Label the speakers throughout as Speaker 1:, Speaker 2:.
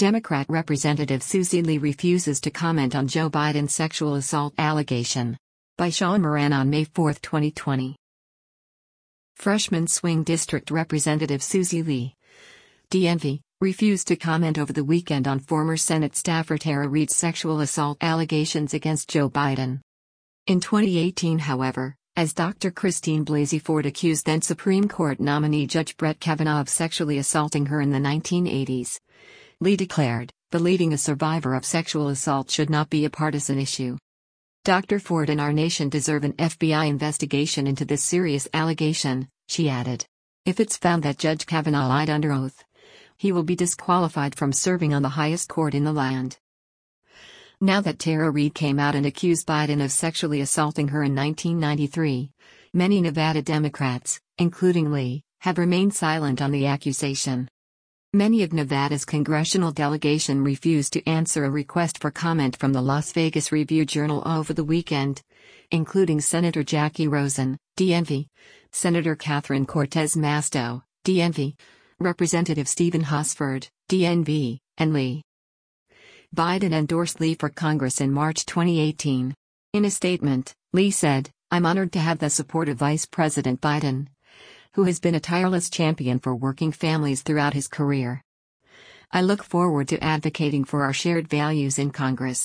Speaker 1: Democrat Representative Susie Lee refuses to comment on Joe Biden's sexual assault allegation. By Sean Moran on May 4, 2020. Freshman Swing District Representative Susie Lee, DNV, refused to comment over the weekend on former Senate staffer Tara Reade's sexual assault allegations against Joe Biden. In 2018, however, as Dr. Christine Blasey Ford accused then Supreme Court nominee Judge Brett Kavanaugh of sexually assaulting her in the 1980s, Lee declared, believing a survivor of sexual assault should not be a partisan issue. Dr. Ford and our nation deserve an FBI investigation into this serious allegation, she added. If it's found that Judge Kavanaugh lied under oath, he will be disqualified from serving on the highest court in the land. Now that Tara Reade came out and accused Biden of sexually assaulting her in 1993, many Nevada Democrats, including Lee, have remained silent on the accusation. Many of Nevada's congressional delegation refused to answer a request for comment from the Las Vegas Review-Journal over the weekend, including Senator Jackie Rosen, DNV, Senator Catherine Cortez Masto, DNV, Representative Stephen Husford, DNV, and Lee. Biden endorsed Lee for Congress in March 2018. In a statement, Lee said, "I'm honored to have the support of Vice President Biden, who has been a tireless champion for working families throughout his career. I look forward to advocating for our shared values in Congress."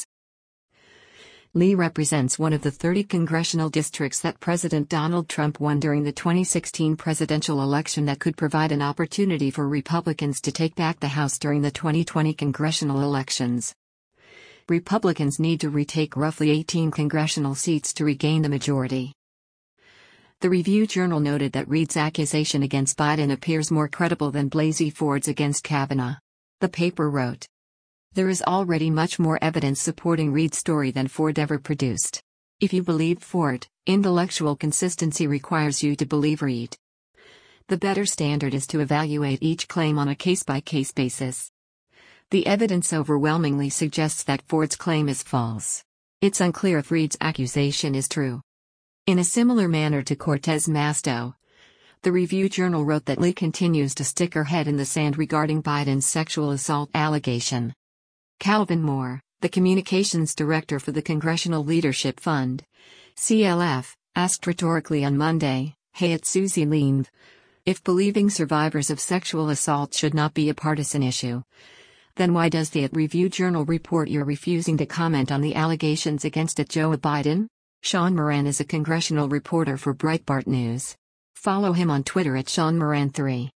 Speaker 1: Lee represents one of the 30 congressional districts that President Donald Trump won during the 2016 presidential election that could provide an opportunity for Republicans to take back the House during the 2020 congressional elections. Republicans need to retake roughly 18 congressional seats to regain the majority. The Review-Journal noted that Reade's accusation against Biden appears more credible than Blasey Ford's against Kavanaugh. The paper wrote, "There is already much more evidence supporting Reade's story than Ford ever produced. If you believe Ford, intellectual consistency requires you to believe Reade. The better standard is to evaluate each claim on a case-by-case basis. The evidence overwhelmingly suggests that Ford's claim is false. It's unclear if Reade's accusation is true." In a similar manner to Cortez Masto, the Review-Journal wrote that Lee continues to stick her head in the sand regarding Biden's sexual assault allegation. Calvin Moore, the communications director for the Congressional Leadership Fund, CLF, asked rhetorically on Monday, "Hey, it's Susie Lee. If believing survivors of sexual assault should not be a partisan issue, then why does the Review-Journal report you're refusing to comment on the allegations against Joe Biden?" Sean Moran is a congressional reporter for Breitbart News. Follow him on Twitter at SeanMoran3.